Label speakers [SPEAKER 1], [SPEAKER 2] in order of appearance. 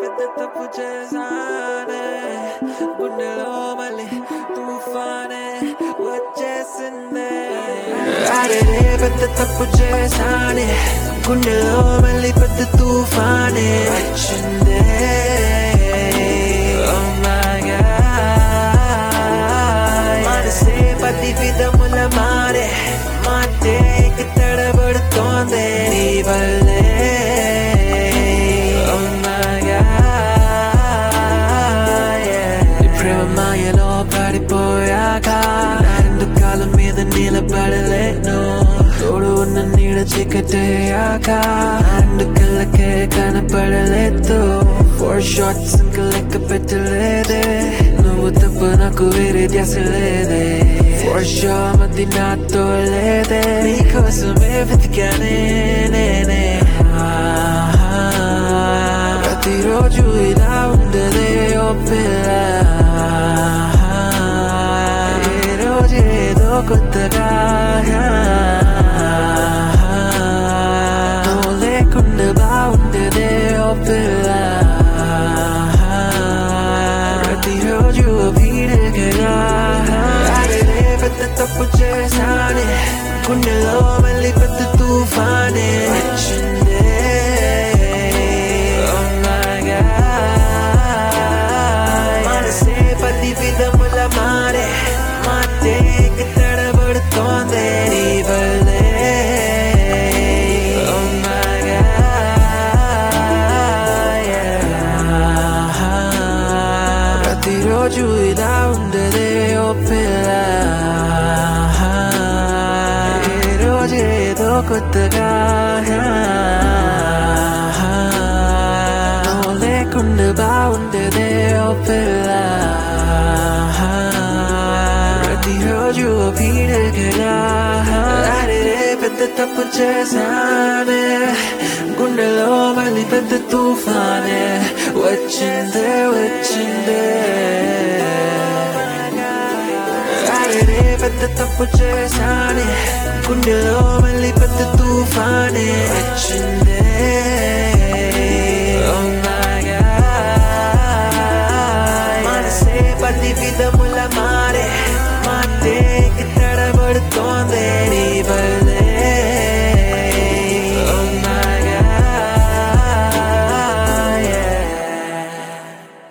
[SPEAKER 1] పెద్ద తప్పు చేశానే గుండెలో మళ్ళీ తుఫానే వచ్చేసిందే అరే పెద్ద తప్పు చేశానే గుండెలో మళ్ళీ పెద్ద తుఫానే వచ్చిందే Oh my God మనసే పది విధముల మారే మాటే తడబడుతోందే నీ వల్లే Oh my God నీ ప్రేమ మాయలో పడిపోయాక రెండు కాళ్ళ మీద నిలబడలేను తోడు ఉన్న నీడ చీకటయ్యాక రెండు కళ్ళకే కనపడలేదు ఫోర్ షాట్స్ ఇంకా లెక్క పెట్టలేదే నువ్వు తప్ప నాకు వేరే ధ్యాస లేదే ఫోర్ షా మధ్య నాతో లేదే నీకోసమే వెతికానే నేనే ప్రతిరోజు ఇలా ఉండదే ఓ పిల్ల ఏ రోజు ఏదో కొత్తగా నువ్వు లేకుండా బాగుండదే ఓ పిల్ల ప్రతిరోజు వీడగా పెద్ద తప్పు చేశానే గుండెలో మళ్ళీ పెద్ద తుఫానే వచ్చిందే Oh my God మనసే పది విధముల మారే మాటే తడబడుతోందే నీ వల్లే Oh my God ప్రతిరోజు ఇలా ఉండదే ఓ పిల్ల ఏ రోజు ఏదో కొత్తగా నువ్వు లేకుండా బాగుండదే ఓ పిల్ల ప్రతిరోజు పీడకగా అరే పెద్ద తప్పు చేశానే గుండెలో మళ్ళీ పెద్ద తుఫానే వచ్చిందే వచ్చిందే అరే పెద్ద తప్పు చేశానే గుండెలో మళ్ళీ పెద్ద తుఫానే వచ్చిందే